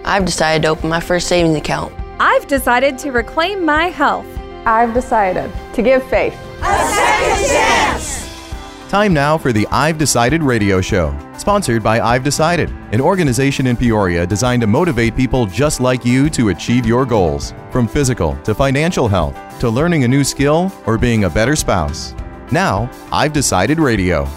I've decided to open my first savings account. I've decided to reclaim my health. I've decided to give faith a second chance. Time now for the I've Decided radio show, sponsored by I've Decided, an organization in Peoria designed to motivate people just like you to achieve your goals, from physical to financial health, to learning a new skill or being a better spouse. Now, I've Decided radio.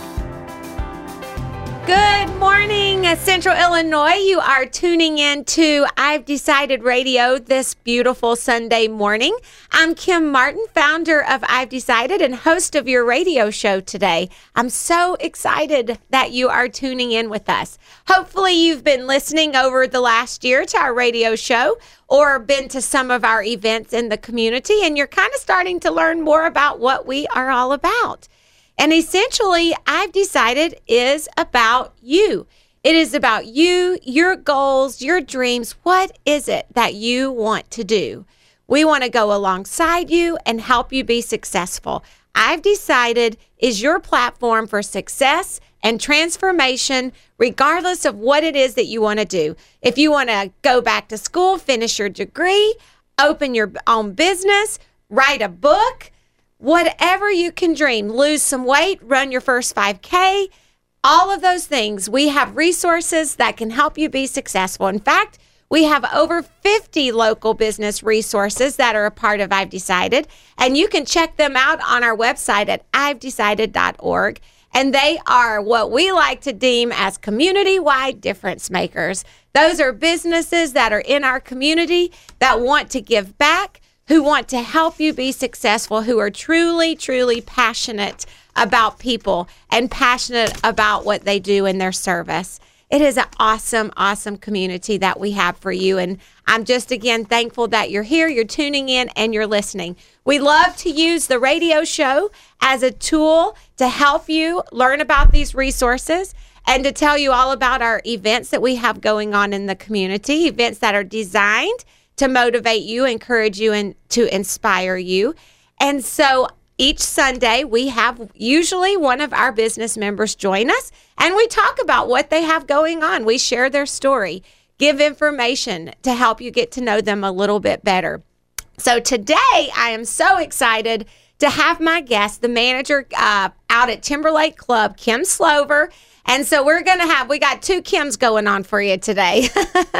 Good morning, Central Illinois. You are tuning in to I've Decided Radio this beautiful Sunday morning. I'm Kim Martin, founder of I've Decided and host of your radio show today. I'm so excited that you are tuning in with us. Hopefully you've been listening over the last year to our radio show or been to some of our events in the community, and you're kind of starting to learn more about what we are all about. And essentially, I've Decided is about you. It is about you, your goals, your dreams. What is it that you want to do? We want to go alongside you and help you be successful. I've Decided is your platform for success and transformation, regardless of what it is that you want to do. If you want to go back to school, finish your degree, open your own business, write a book, whatever you can dream, lose some weight, run your first 5K, all of those things, we have resources that can help you be successful. In fact, we have over 50 local business resources that are a part of I've Decided, and you can check them out on our website at ivedecided.org. And they are what we like to deem as community-wide difference makers. Those are businesses that are in our community that want to give back, who want to help you be successful, who are truly, truly passionate about people and passionate about what they do in their service. It is an awesome, awesome community that we have for you. And I'm just, again, thankful that you're here, you're tuning in, and you're listening. We love to use the radio show as a tool to help you learn about these resources and to tell you all about our events that we have going on in the community, events that are designed to motivate you, encourage you, and to inspire you. And so each Sunday, we have usually one of our business members join us, and we talk about what they have going on. We share their story, give information to help you get to know them a little bit better. So today, I am so excited to have my guest, the manager out at Timberlake Club, Kim Slover. And so we got two Kims going on for you today.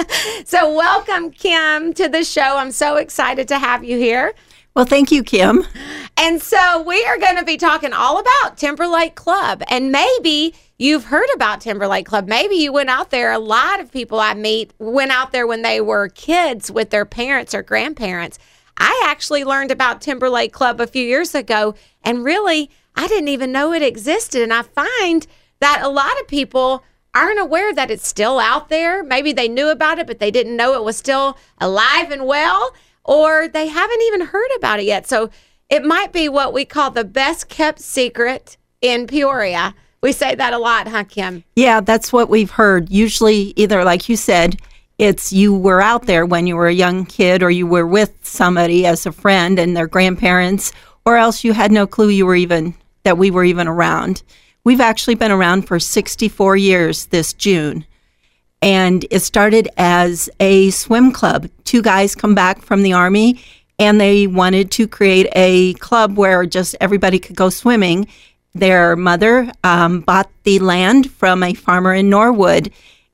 So welcome, Kim, to the show. I'm so excited to have you here. Well, thank you, Kim. And so we are going to be talking all about Timberlake Club. And maybe you've heard about Timberlake Club. Maybe you went out there. A lot of people I meet went out there when they were kids with their parents or grandparents. I actually learned about Timberlake Club a few years ago, and really, I didn't even know it existed. And I find that a lot of people aren't aware that it's still out there. Maybe they knew about it, but they didn't know it was still alive and well, or they haven't even heard about it yet. So it might be what we call the best kept secret in Peoria. We say that a lot, huh, Kim? Yeah, that's what we've heard. Usually, either like you said, it's you were out there when you were a young kid, or you were with somebody as a friend and their grandparents, or else you had no clue that we were even around. We've actually been around for 64 years this June, and it started as a swim club. Two guys come back from the Army, and they wanted to create a club where just everybody could go swimming. Their mother bought the land from a farmer in Norwood,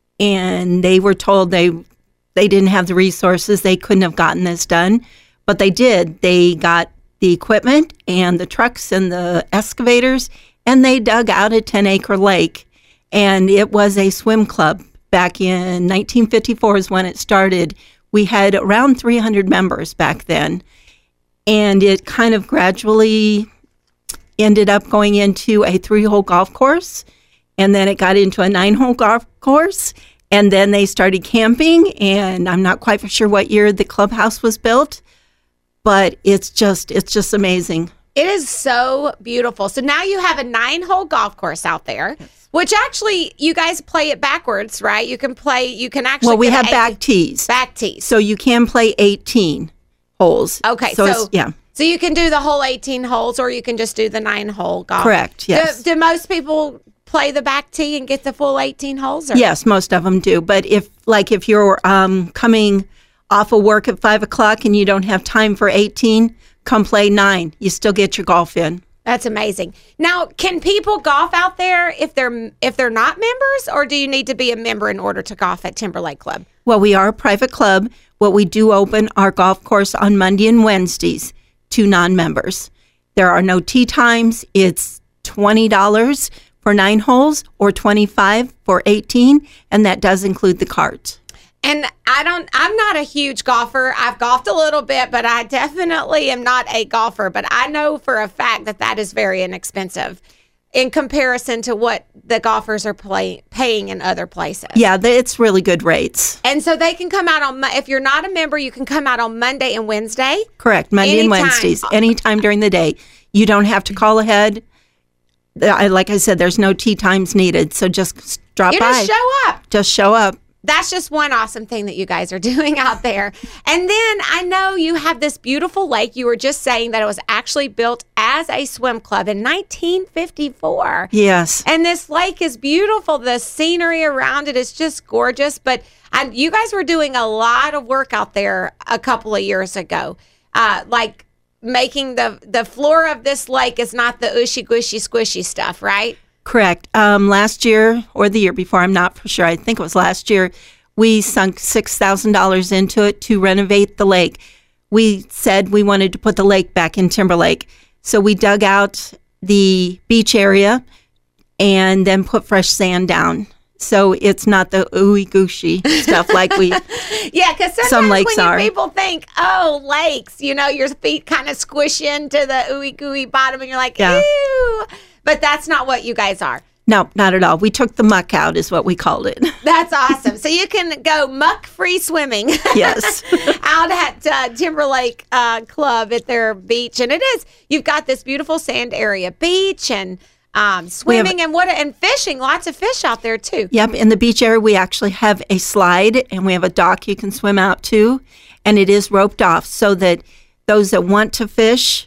and they were told they didn't have the resources. They couldn't have gotten this done, but they did. They got the equipment and the trucks and the excavators, and they dug out a 10-acre lake, and it was a swim club. Back in 1954 is when it started. We had around 300 members back then, and it kind of gradually ended up going into a 3-hole golf course, and then it got into a 9-hole golf course, and then they started camping, and I'm not quite sure what year the clubhouse was built, but it's just amazing. It is so beautiful. So now you have a 9-hole golf course out there, which actually you guys play it backwards, right? You can actually. Well, we have back tees. Back tees. So you can play 18 holes. Okay. So yeah. So you can do the whole 18 holes, or you can just do the 9-hole golf. Correct. Yes. Do most people play the back tee and get the full 18 holes? Or? Yes, most of them do. But if you're coming off of work at 5 o'clock and you don't have time for 18, come play 9. You still get your golf in. That's amazing. Now, can people golf out there if they're not members, or do you need to be a member in order to golf at Timberlake Club? Well, we are a private club. What we do open our golf course on Monday and Wednesdays to non-members. There are no tee times. It's $20 for 9 holes or $25 for 18, and that does include the carts. And I'm not a huge golfer. I've golfed a little bit, but I definitely am not a golfer. But I know for a fact that is very inexpensive in comparison to what the golfers are paying in other places. Yeah, it's really good rates. And so they can come out if you're not a member, you can come out on Monday and Wednesday? Correct, Monday and Wednesdays, anytime during the day. You don't have to call ahead. Like I said, there's no tee times needed, so just drop by. Just show up. Just show up. That's just one awesome thing that you guys are doing out there. And then I know you have this beautiful lake. You were just saying that it was actually built as a swim club in 1954. Yes. And this lake is beautiful. The scenery around it is just gorgeous. But you guys were doing a lot of work out there a couple of years ago, like making the floor of this lake is not the ushy, gushy, squishy stuff, right? Correct. Last year or the year before, I'm not for sure. I think it was last year, we sunk $6,000 into it to renovate the lake. We said we wanted to put the lake back in Timberlake. So we dug out the beach area and then put fresh sand down. So it's not the ooey gooshy stuff like we because some lakes are. People think, lakes, your feet kind of squish into the ooey gooey bottom and you're like, ew. But that's not what you guys are. No, not at all. We took the muck out is what we called it. That's awesome. So you can go muck-free swimming. Yes. Out at Timberlake Club at their beach. And you've got this beautiful sand area beach and swimming and fishing. Lots of fish out there too. Yep. In the beach area, we actually have a slide and we have a dock you can swim out to. And it is roped off so that those that want to fish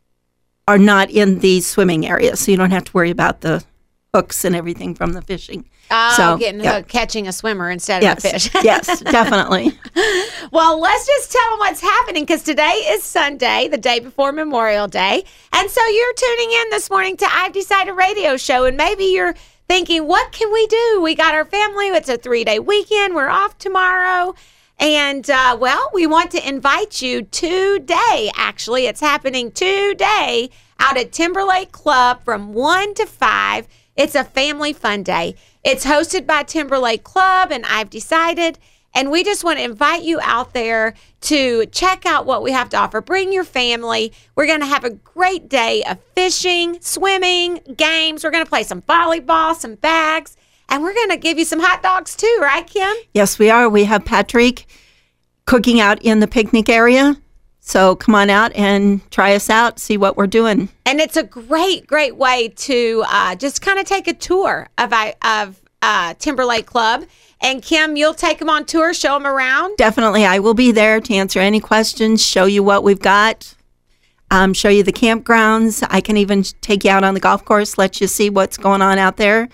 are not in the swimming area, so you don't have to worry about the hooks and everything from the fishing. Getting hooked, catching a swimmer instead of a fish. Yes, definitely. Well, let's just tell them what's happening, because today is Sunday, the day before Memorial Day, and so you're tuning in this morning to I've Decided Radio Show, and maybe you're thinking, what can we do? We got our family. It's a 3-day weekend. We're off tomorrow. And, we want to invite you today. Actually, it's happening today out at Timberlake Club from 1 to 5. It's a family fun day. It's hosted by Timberlake Club and I've Decided. And we just want to invite you out there to check out what we have to offer. Bring your family. We're going to have a great day of fishing, swimming, games. We're going to play some volleyball, some bags. And we're going to give you some hot dogs too, right, Kim? Yes, we are. We have Patrick cooking out in the picnic area. So come on out and try us out, see what we're doing. And it's a great, great way to just kind of take a tour of Timberlake Club. And Kim, you'll take them on tour, show them around? Definitely. I will be there to answer any questions, show you what we've got, show you the campgrounds. I can even take you out on the golf course, let you see what's going on out there.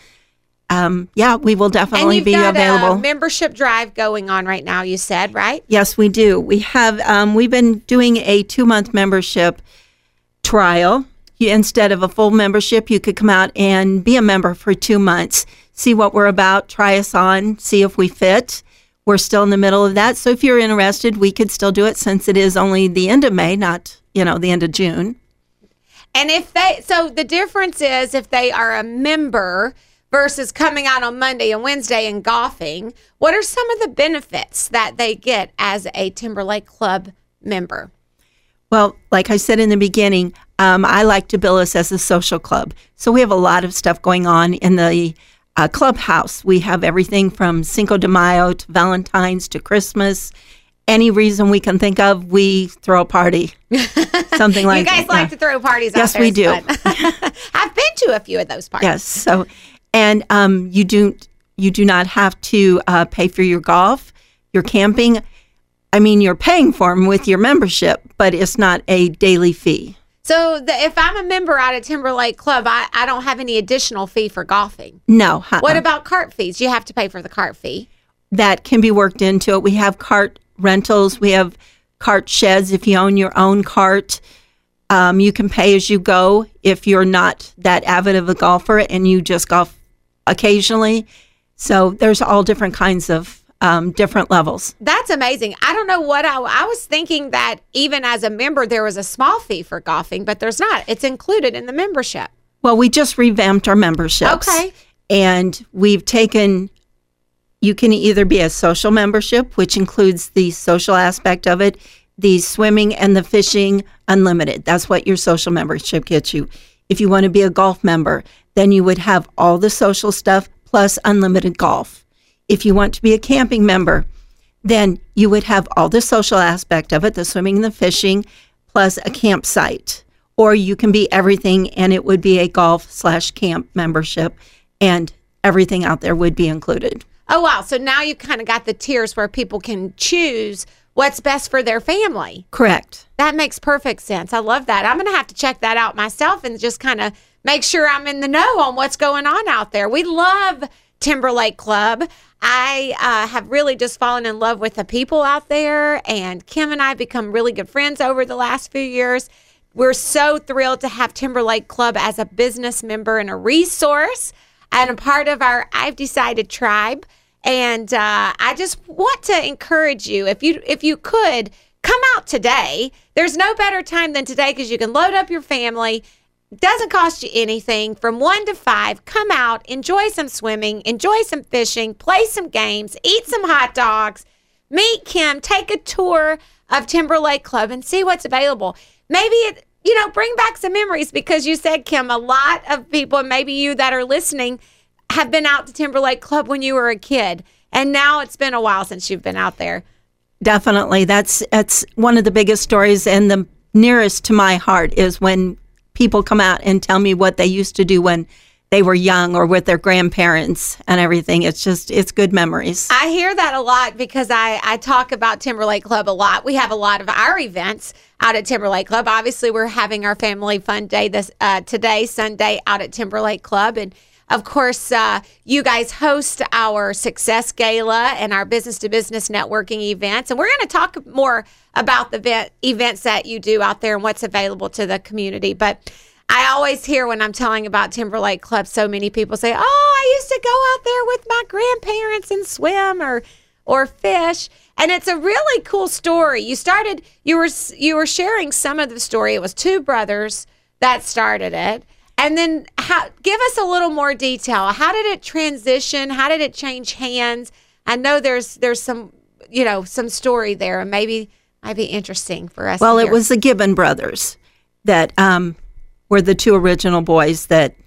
We will definitely be available. And you've got a membership drive going on right now, you said, right? Yes, we do. We have, we've been doing a 2-month membership trial. Instead of a full membership, you could come out and be a member for 2 months, see what we're about, try us on, see if we fit. We're still in the middle of that. So if you're interested, we could still do it since it is only the end of May, not, the end of June. And so the difference is if they are a member versus coming out on Monday and Wednesday and golfing, what are some of the benefits that they get as a Timberlake Club member? Well, like I said in the beginning, I like to bill us as a social club. So we have a lot of stuff going on in the clubhouse. We have everything from Cinco de Mayo to Valentine's to Christmas. Any reason we can think of, we throw a party. Something like that. You guys like to throw parties out yes, there. Yes, we do. I've been to a few of those parties. Yes. So, and you do not have to pay for your golf, your camping. I mean, you're paying for them with your membership, but it's not a daily fee. So if I'm a member out at Timberlake Club, I don't have any additional fee for golfing. No. What about cart fees? You have to pay for the cart fee. That can be worked into it. We have cart rentals. We have cart sheds if you own your own cart. You can pay as you go if you're not that avid of a golfer and you just golf occasionally. So there's all different kinds of different levels. That's amazing. I don't know what I was thinking that even as a member, there was a small fee for golfing, but there's not. It's included in the membership. Well, we just revamped our memberships. Okay. And we've taken, you can either be a social membership, which includes the social aspect of it, the swimming and the fishing unlimited. That's what your social membership gets you. If you want to be a golf member, then you would have all the social stuff plus unlimited golf. If you want to be a camping member, then you would have all the social aspect of it, the swimming and the fishing, plus a campsite. Or you can be everything, and it would be a golf/camp membership, and everything out there would be included. Oh, wow. So now you kind of got the tiers where people can choose what's best for their family. Correct. That makes perfect sense. I love that. I'm going to have to check that out myself and just kind of make sure I'm in the know on what's going on out there. We love Timberlake Club. I have really just fallen in love with the people out there, and Kim and I have become really good friends over the last few years. We're so thrilled to have Timberlake Club as a business member and a resource and a part of our I've Decided tribe. And I just want to encourage you, if you could, come out today. There's no better time than today because you can load up your family. Doesn't cost you anything. From 1 to 5, come out, enjoy some swimming, enjoy some fishing, play some games, eat some hot dogs, meet Kim, take a tour of Timberlake Club and see what's available. Maybe bring back some memories because you said, Kim, a lot of people, and maybe you that are listening, have been out to Timberlake Club when you were a kid. And now it's been a while since you've been out there. Definitely. That's one of the biggest stories, and the nearest to my heart is when people come out and tell me what they used to do when they were young or with their grandparents and everything. It's good memories. I hear that a lot because I talk about Timberlake Club a lot. We have a lot of our events out at Timberlake Club. Obviously, we're having our family fun day today, Sunday, out at Timberlake Club. And of course, you guys host our Success Gala and our business-to-business networking events. And we're going to talk more about the events that you do out there and what's available to the community. But I always hear when I'm telling about Timberlake Club, so many people say, oh, I used to go out there with my grandparents and swim or fish. And it's a really cool story. You were sharing some of the story. It was 2 brothers that started it. And then give us a little more detail. How did it transition? How did it change hands? I know there's some story there, and maybe might be interesting for us. Well, it was the Gibbon brothers that were the 2 original boys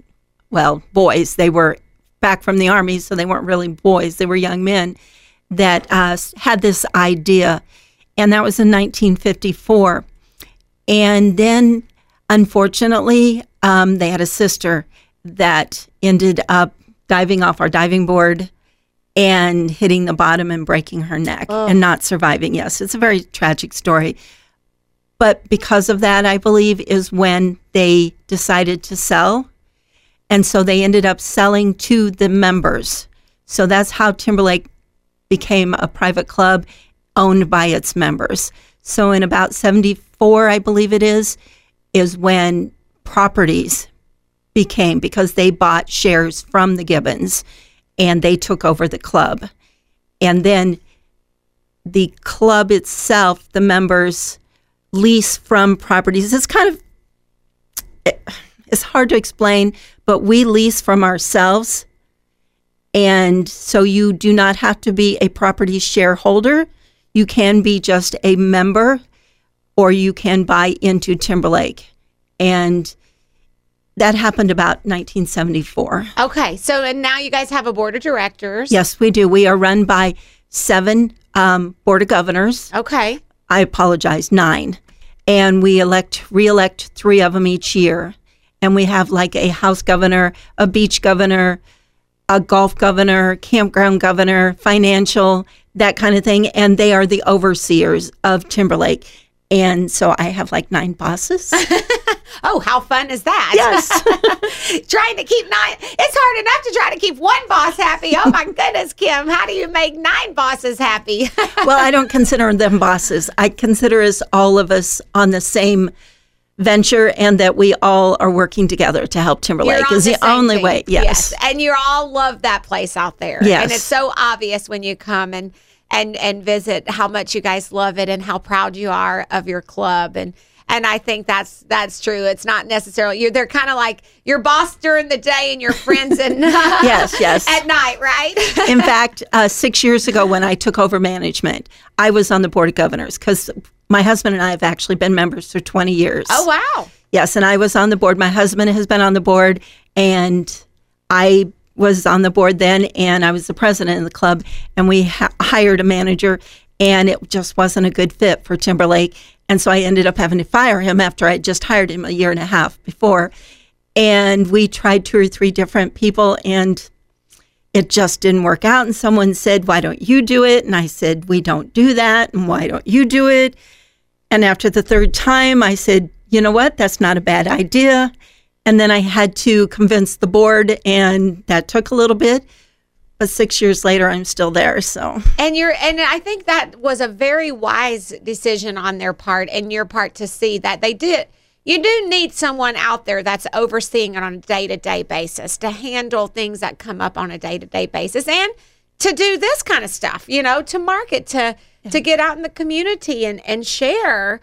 boys. They were back from the Army, so they weren't really boys. They were young men that had this idea, and that was in 1954. And then, unfortunately, they had a sister that ended up diving off our diving board and hitting the bottom and breaking her neck and not surviving. Yes, it's a very tragic story. But because of that, I believe, is when they decided to sell. And so they ended up selling to the members. So that's how Timberlake became a private club owned by its members. So in about 74, I believe it is when properties became, because they bought shares from the Gibbons and they took over the club. And then the club itself, the members lease from properties. It's hard to explain, but we lease from ourselves. And so you do not have to be a property shareholder. You can be just a member, or you can buy into Timberlake. And that happened about 1974. Okay. So, and now you guys have a board of directors. Yes, we do. We are run by 7 board of governors. Okay. I apologize, 9. And we re-elect 3 of them each year. And we have like a house governor, a beach governor, a golf governor, campground governor, financial, that kind of thing. And they are the overseers of Timberlake. And so I have like 9 bosses. Oh, how fun is that? Yes. Trying to keep 9. It's hard enough to try to keep one boss happy. Oh, my goodness, Kim. How do you make 9 bosses happy? Well, I don't consider them bosses. I consider us all of us on the same venture, and that we all are working together to help Timberlake is the only way. Yes. And you all love that place out there. Yes. And it's so obvious when you come and visit how much you guys love it and how proud you are of your club. And I think that's true. It's not necessarily they're kind of like your boss during the day and your friends and yes at night, right? In fact, 6 years ago when I took over management, I was on the board of governors because my husband and I have actually been members for 20 years. Oh, wow. Yes, and I was on the board. My husband has been on the board, and I was on the board then, and I was the president of the club, and we hired a manager, and it just wasn't a good fit for Timberlake. And so I ended up having to fire him after I just hired him a year and a half before. And we tried 2 or 3 different people, and it just didn't work out. And someone said, why don't you do it? And I said, we don't do that. And why don't you do it? And after the 3rd time, I said, you know what? That's not a bad idea. And then I had to convince the board, and that took a little bit. But 6 years later, I'm still there. So, and I think that was a very wise decision on their part and your part to see that they did. You do need someone out there that's overseeing it on a day-to-day basis to handle things that come up on a day-to-day basis and to do this kind of stuff, to market, to get out in the community and share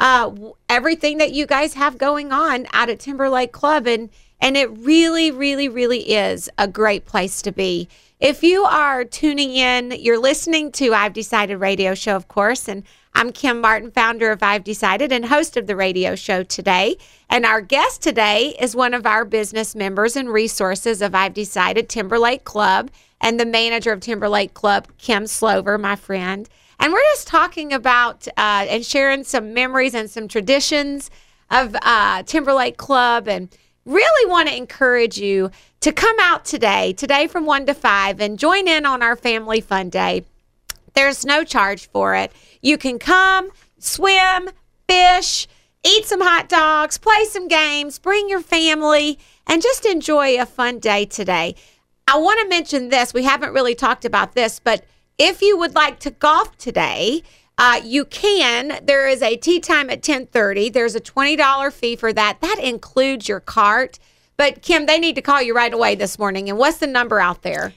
everything that you guys have going on out at Timberlake Club. And it really, really, really is a great place to be. If you are tuning in, you're listening to I've Decided radio show, of course, and I'm Kim Martin, founder of I've Decided and host of the radio show today. And our guest today is one of our business members and resources of I've Decided Timberlake Club and the manager of Timberlake Club, Kim Slover, my friend. And we're just talking about and sharing some memories and some traditions of Timberlake Club, and really want to encourage you to come out today from 1 to 5 and join in on our Family Fun Day. There's no charge for it. You can come, swim, fish, eat some hot dogs, play some games, bring your family, and just enjoy a fun day today. I want to mention this. We haven't really talked about this, but if you would like to golf today, you can. There is a tee time at 10:30. There's a $20 fee for that. That includes your cart. But, Kim, they need to call you right away this morning. And what's the number out there?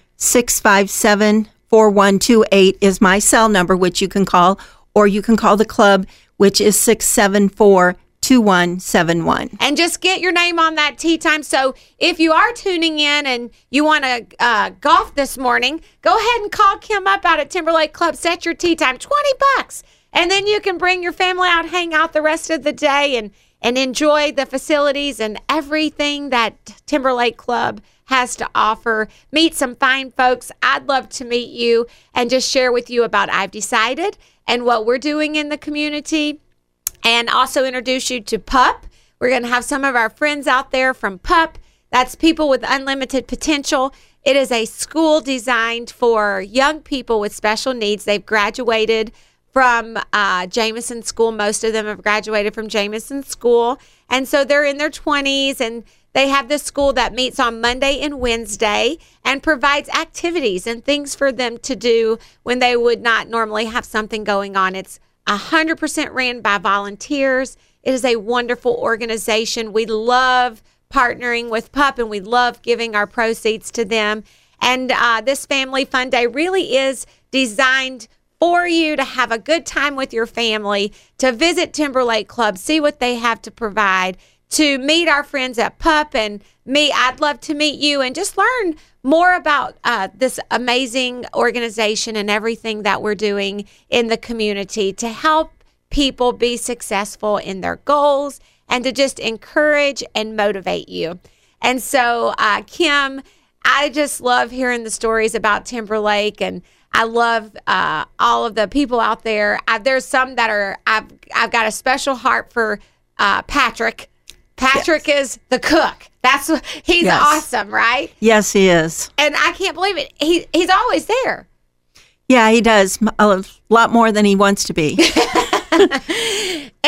657-4128 is my cell number, which you can call, or you can call the club, which is 674-2171. And just get your name on that tee time. So if you are tuning in and you want to golf this morning, go ahead and call Kim up out at Timberlake Club. Set your tee time, $20. And then you can bring your family out, hang out the rest of the day, and enjoy the facilities and everything that Timberlake Club has to offer. Meet some fine folks. I'd love to meet you and just share with you about I've Decided and what we're doing in the community, and also introduce you to PUP. We're going to have some of our friends out there from PUP. That's People with Unlimited Potential. It is a school designed for young people with special needs. They've graduated from Jameson School. Most of them have graduated from Jameson School. And so they're in their 20s, and they have this school that meets on Monday and Wednesday and provides activities and things for them to do when they would not normally have something going on. It's 100% ran by volunteers. It is a wonderful organization. We love partnering with PUP, and we love giving our proceeds to them. And this Family Fun Day really is designed for you to have a good time with your family, to visit Timberlake Club, see what they have to provide, to meet our friends at PUP, and me. I'd love to meet you and just learn more about this amazing organization and everything that we're doing in the community to help people be successful in their goals and to just encourage and motivate you. And so, Kim, I just love hearing the stories about Timberlake, and I love all of the people out there. There's some that are, I've got a special heart for Patrick. Patrick is the cook. He's awesome, right? Yes, he is. And I can't believe it. He's always there. Yeah, he does a lot more than he wants to be.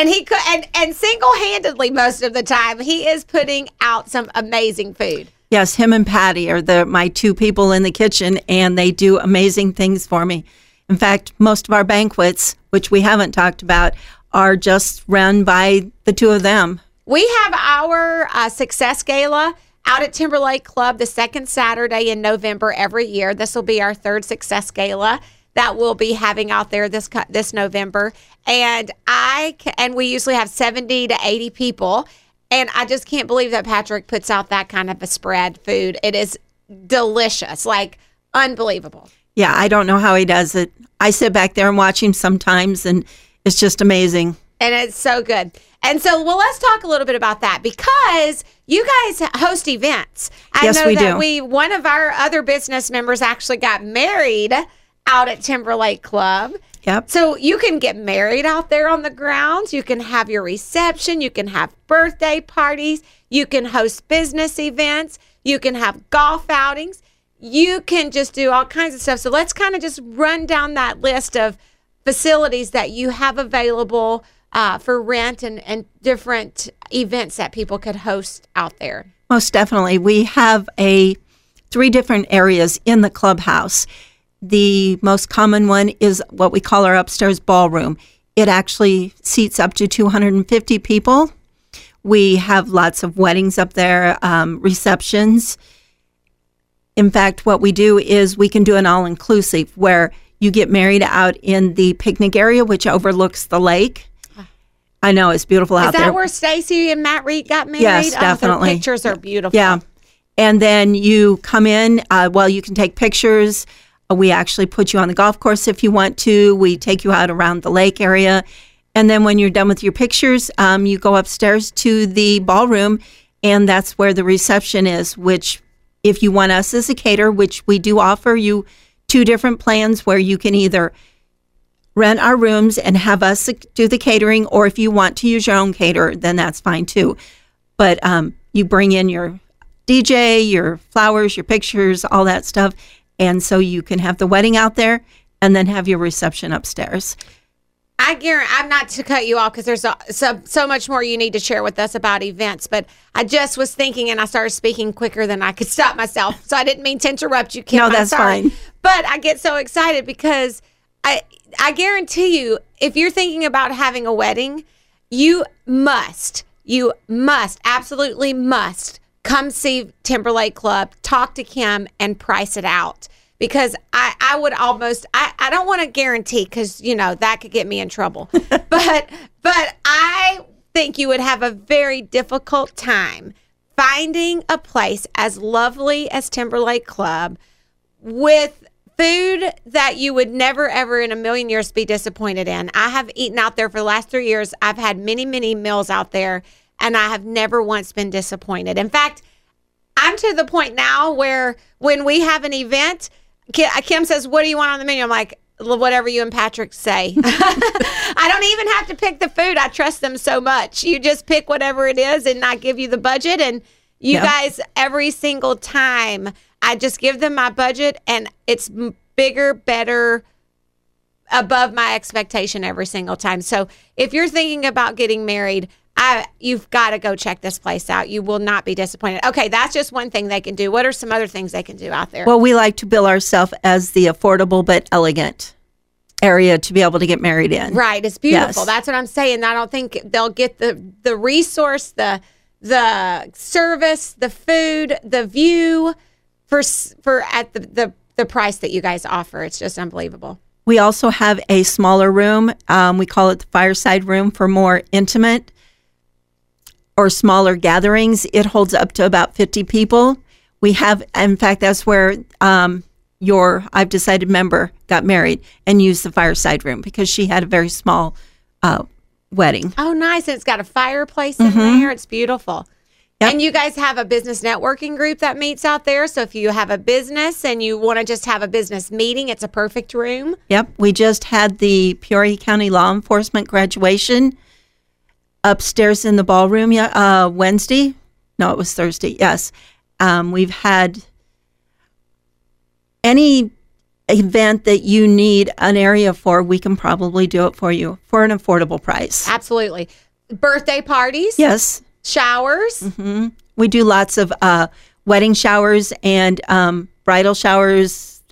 And he could, and single-handedly most of the time, he is putting out some amazing food. Yes, him and Patty are my two people in the kitchen, and they do amazing things for me. In fact, most of our banquets, which we haven't talked about, are just run by the two of them. We have our Success Gala out at Timberlake Club the second Saturday in November every year. This will be our third Success Gala that we'll be having out there this November. And we usually have 70 to 80 people. And I just can't believe that Patrick puts out that kind of a spread food. It is delicious, like unbelievable. Yeah, I don't know how he does it. I sit back there and watch him sometimes, and it's just amazing. And it's so good. And so, well, let's talk a little bit about that because you guys host events. Yes, we do. One of our other business members actually got married out at Timberlake Club. Yep. So you can get married out there on the grounds. You can have your reception. You can have birthday parties. You can host business events. You can have golf outings. You can just do all kinds of stuff. So let's kind of just run down that list of facilities that you have available for rent and different events that people could host out there. Most definitely. We have 3 different areas in the clubhouse. The most common one is what we call our upstairs ballroom. It actually seats up to 250 people. We have lots of weddings up there, receptions. In fact, what we do is we can do an all-inclusive where you get married out in the picnic area, which overlooks the lake. I know, it's beautiful out there. Is that where Stacy and Matt Reed got married? Yes, definitely. Their pictures are beautiful. Yeah. And then you come in, you can take pictures. We actually put you on the golf course if you want to. We take you out around the lake area. And then when you're done with your pictures, you go upstairs to the ballroom, and that's where the reception is, which if you want us as a caterer, which we do offer you 2 different plans where you can either rent our rooms and have us do the catering, or if you want to use your own caterer, then that's fine too. But you bring in your DJ, your flowers, your pictures, all that stuff. And so you can have the wedding out there and then have your reception upstairs. I guarantee, I'm not to cut you off because there's so much more you need to share with us about events, but I just was thinking and I started speaking quicker than I could stop myself. So I didn't mean to interrupt you, Kim. No, that's fine. But I get so excited because I guarantee you, if you're thinking about having a wedding, you must, absolutely must come see Timberlake Club, talk to Kim, and price it out. Because I would almost, I don't want to guarantee because, that could get me in trouble. but I think you would have a very difficult time finding a place as lovely as Timberlake Club with food that you would never, ever in a million years be disappointed in. I have eaten out there for the last 3 years. I've had many, many meals out there, and I have never once been disappointed. In fact, I'm to the point now where when we have an event, Kim says, "What do you want on the menu?" I'm like, "Whatever you and Patrick say." I don't even have to pick the food. I trust them so much. You just pick whatever it is, and I give you the budget. And you guys, every single time, I just give them my budget, and it's bigger, better, above my expectation every single time. So if you're thinking about getting married, you've got to go check this place out. You will not be disappointed. Okay, that's just one thing they can do. What are some other things they can do out there? Well, we like to bill ourselves as the affordable but elegant area to be able to get married in. Right, it's beautiful. Yes. That's what I'm saying. I don't think they'll get the resource, the service, the food, the view for at the price that you guys offer. It's just unbelievable. We also have a smaller room. We call it the fireside room for more intimate or smaller gatherings. It holds up to about 50 people. We have, in fact, that's where your I've Decided member got married and used the fireside room because she had a very small wedding. Oh, nice. And it's got a fireplace in there. It's beautiful. Yep. And you guys have a business networking group that meets out there. So if you have a business and you want to just have a business meeting, it's a perfect room. Yep. We just had the Peoria County Law Enforcement graduation upstairs in the ballroom Wednesday. No, it was Thursday. Yes. We've had any event that you need an area for, we can probably do it for you for an affordable price. Absolutely. Birthday parties? Yes. Showers? Mm-hmm. We do lots of wedding showers and bridal showers.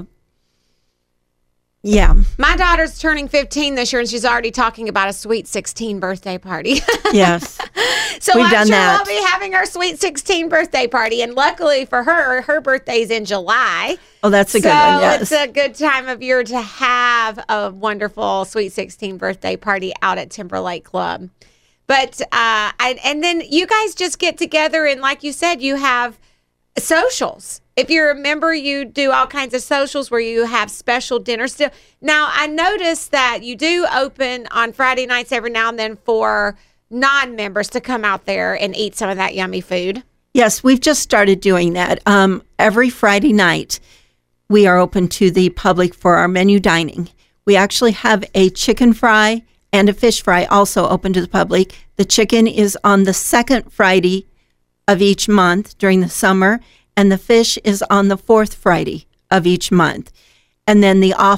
Yeah. My daughter's turning 15 this year, and she's already talking about a Sweet 16 birthday party. Yes. So We've I'm done sure that. we'll be having our Sweet 16 birthday party. And luckily for her birthday's in July. Oh, that's a good one, yes. So it's a good time of year to have a wonderful Sweet 16 birthday party out at Timberlake Club. But, and then you guys just get together, and like you said, you have socials. If you're a member, you do all kinds of socials where you have special dinners still. Now, I noticed that you do open on Friday nights every now and then for non-members to come out there and eat some of that yummy food. Yes, we've just started doing that. Every Friday night, we are open to the public for our menu dining. We actually have a chicken fry and a fish fry also open to the public. The chicken is on the second Friday of each month during the summer, and the fish is on the fourth Friday of each month. And then the off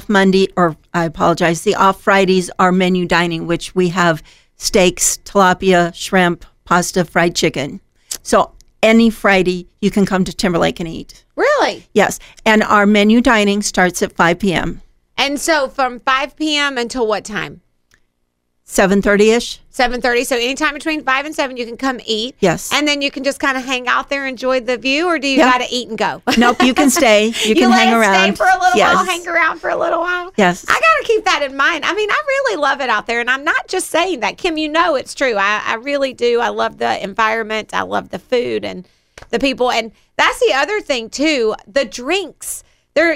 Fridays are menu dining, which we have steaks, tilapia, shrimp, pasta, fried chicken. So any Friday you can come to Timberlake and eat. Really? Yes. And our menu dining starts at 5 p.m. And so from 5 p.m. until what time? 7:30-ish. 7:30. So anytime between 5 and 7, you can come eat. Yes. And then you can just kind of hang out there, enjoy the view, or do you got to eat and go? Nope, you can stay. You can hang around. Stay for a little Yes. while, hang around for a little while. Yes. I got to keep that in mind. I mean, I really love it out there, and I'm not just saying that. Kim, you know it's true. I really do. I love the environment. I love the food and the people. And that's the other thing, too. The drinks. They're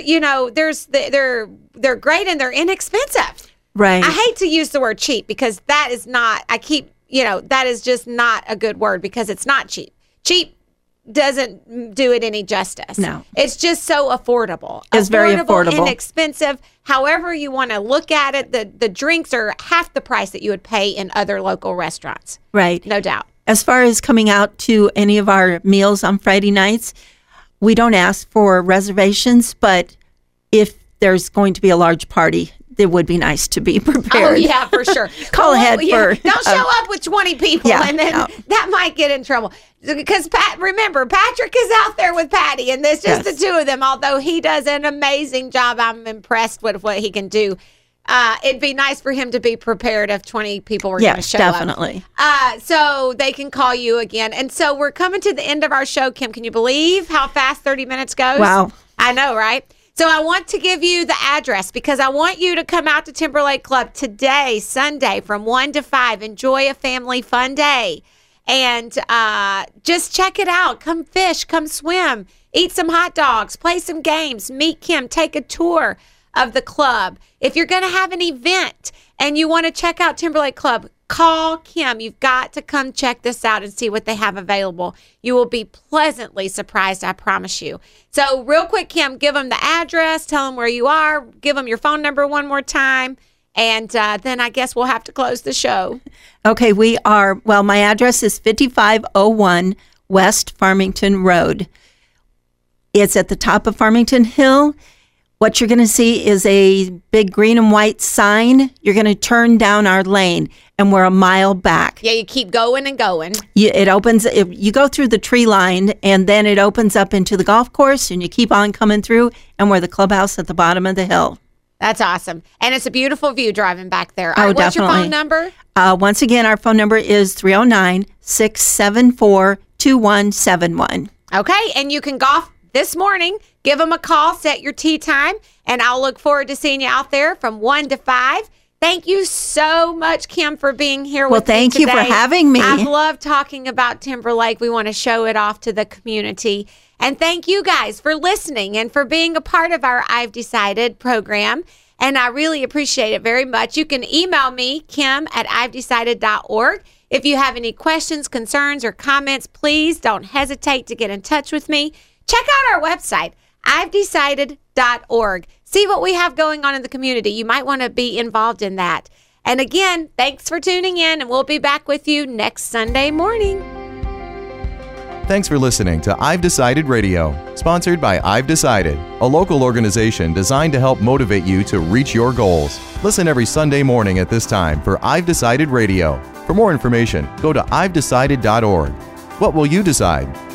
great and they're inexpensive. Right. I hate to use the word cheap because that is not, that is just not a good word because it's not cheap. Cheap doesn't do it any justice. No. It's just so affordable. It's very affordable. Inexpensive. However you want to look at it, the drinks are half the price that you would pay in other local restaurants. Right. No doubt. As far as coming out to any of our meals on Friday nights, we don't ask for reservations, but if there's going to be a large party, it would be nice to be prepared. Oh, yeah, for sure. Call ahead for... Don't show up with 20 people, and then that might get in trouble. Because, remember, Patrick is out there with Patty, and there's just the two of them. Although he does an amazing job, I'm impressed with what he can do. It'd be nice for him to be prepared if 20 people were going to show definitely. up. So they can call you again. And so we're coming to the end of our show, Kim. Can you believe how fast 30 minutes goes? Wow. I know, right? So I want to give you the address because I want you to come out to Timberlake Club today, Sunday, from 1 to 5. Enjoy a family fun day. And just check it out. Come fish, come swim, eat some hot dogs, play some games, meet Kim, take a tour of the club. If you're going to have an event and you want to check out Timberlake Club, call Kim. You've got to come check this out and see what they have available. You will be pleasantly surprised, I promise you. So real quick, Kim, give them the address, tell them where you are, give them your phone number one more time, and then I guess we'll have to close the show. Okay, my address is 5501 West Farmington Road. It's at the top of Farmington Hill. What you're going to see is a big green and white sign. You're going to turn down our lane, and we're a mile back. Yeah, you keep going and going. You go through the tree line, and then it opens up into the golf course, and you keep on coming through, and we're the clubhouse at the bottom of the hill. That's awesome. And it's a beautiful view driving back there. Oh, All right, what's definitely. your phone number? Once again, our phone number is 309-674-2171. Okay, and you can golf this morning. Give them a call, set your tee time, and I'll look forward to seeing you out there from 1 to 5. Thank you so much, Kim, for being here with me today. Well, thank you for having me. I've loved talking about Timberlake. We want to show it off to the community. And thank you guys for listening and for being a part of our I've Decided program. And I really appreciate it very much. You can email me, kim@ivedecided.org. If you have any questions, concerns, or comments, please don't hesitate to get in touch with me. Check out our website, ivedecided.org. See what we have going on in the community. You might want to be involved in that. And again, thanks for tuning in, and we'll be back with you next Sunday morning. Thanks for listening to I've Decided Radio, sponsored by I've Decided, a local organization designed to help motivate you to reach your goals. Listen every Sunday morning at this time for I've Decided Radio. For more information, go to ivedecided.org. What will you decide?